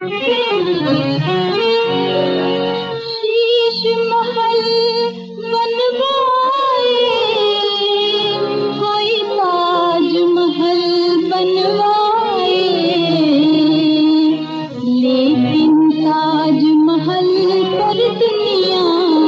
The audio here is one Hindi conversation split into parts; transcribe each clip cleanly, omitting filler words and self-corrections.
शीश महल बनवाए, कोई ताज महल बनवाए, लेकिन ताज महल पर दुनिया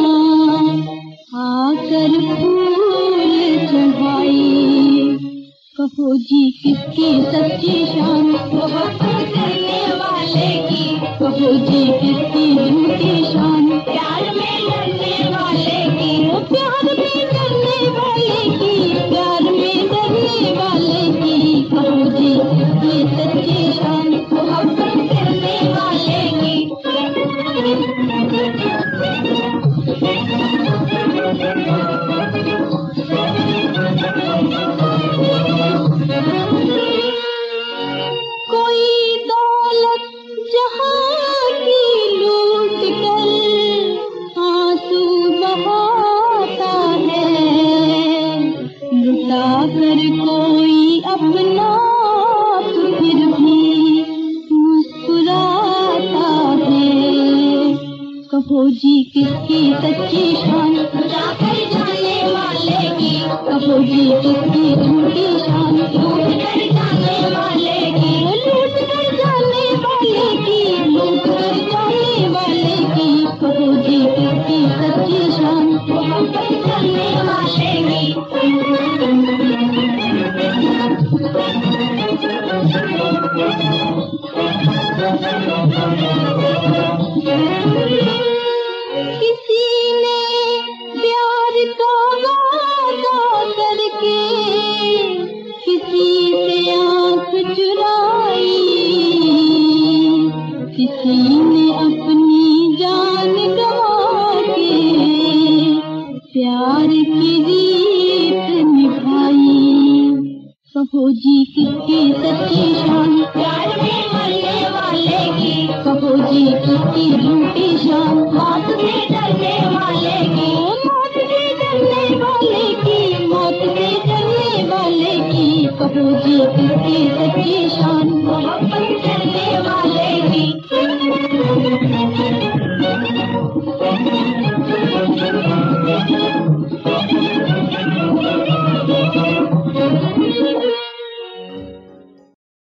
आकर फूल चढ़ाई। कहो जी किसकी सच्ची शान, मोहब्बत करने वाले की। कहो जी किसकी झूठी शान, प्यार में डरने वाले की। प्यार में डरने वाले की, प्यार में डरने वाले की। कहो जी किसकी सच्ची शान, मोहब्बत करने वाले की। कोई दौलत जहां की लूट कर आंसू बहाता है, लुटा कर कोई अपना फिर भी मुस्कुराता है। कहो जी किसकी सच्ची शान, लुटा कर जाने वाले की। कहो जी किसकी झूठी शान, लूट कर जाने वाले की। लूट कर जाने वाले की, लूट कर जाने वाले की। कहो जी किसकी सच्ची शान, मोहब्बत करने वाले की। किसी ने प्यार का वादा करके किसी से आंख चुराई, किसी ने अपनी जान गंवा के प्यार की रीत निभाई। कहो जी किसकी सच्ची शान, प्यार में मरने वाले की। कहो जी किसकी झूठी शान, मौत से डरने वाले की। मौत से डरने वाले की, मौत से डरने वाले की। कहो जी किसकी सच्ची शान।